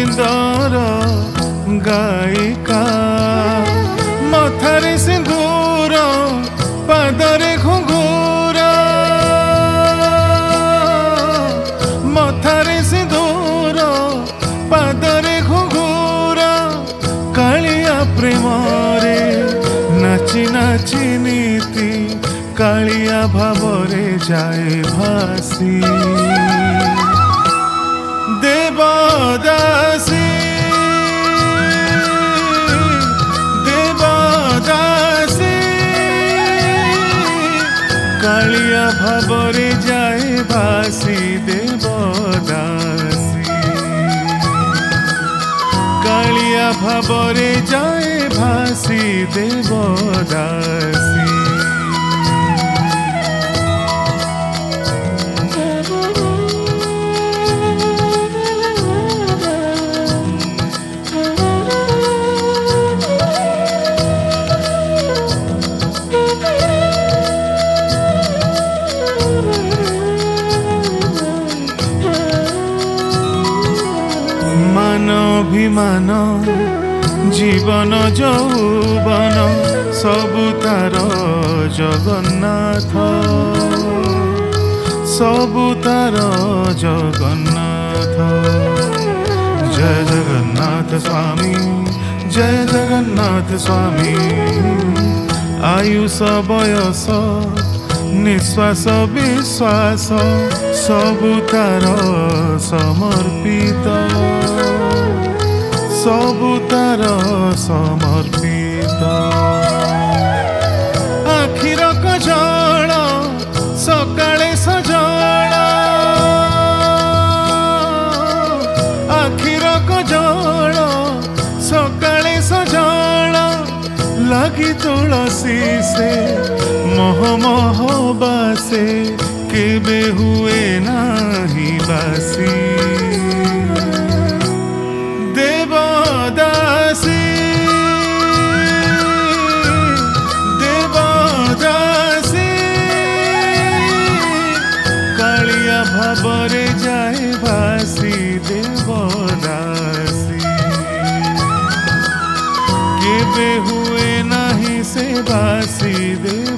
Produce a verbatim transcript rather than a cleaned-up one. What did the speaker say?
ନିନ୍ଦର ଗାୟିକା ମଥାରେ ସିନ୍ଦୁର ପାଦରେ ଘୁଙ୍ଗୁର ମଥାରେ ସିନ୍ଦୁର ପାଦରେ ଘୁଙ୍ଗୁର କାଳିଆ ପ୍ରେମରେ ନାଚି ନାଚି ନୀତି କାଳିଆ ଭାବରେ ଯାଏ ଭାସି ଦେବଦାସୀ ଦେବଦାସୀ କାଳିଆ ଭାବରେ ଯାଏ ଭାସି ଦେବଦାସୀ କାଳିଆ ଭାବରେ ଯାଏ ଭାସି ଦେବଦାସୀ ଅଭିମାନ ଜୀବନ ଯୌବନ ସବୁ ତାର ଜଗନ୍ନାଥ ସବୁ ତାର ଜଗନ୍ନାଥ ଜୟ ଜଗନ୍ନାଥ ସ୍ୱାମୀ ଜୟ ଜଗନ୍ନାଥ ସ୍ୱାମୀ ଆୟୁଷ ବୟସ ନିଶ୍ୱାସ ବିଶ୍ୱାସ ସବୁ ତାର ସମର୍ପିତ ସବୁ ତାର ସମର୍ପିତ ଆଖିର କଜଳ ସକାଳେ ସଜଳ ଆଖିର କଜଳ ସକାଳେ ସଜଳ ଲାଗି ତୁଳସୀ ସେ ମହ ମହ ବାସେ କେବେ ହୁଏ ନାହିଁ ବାସି ଦେବଦାସୀ ଦେବଦାସୀ କାଳିଆ ଭାବରେ ଯାଏ ଭାସି ଦେବଦାସୀ କେବେ ହୁଏ ନାହିଁ ସେ ବାସି ଦେବ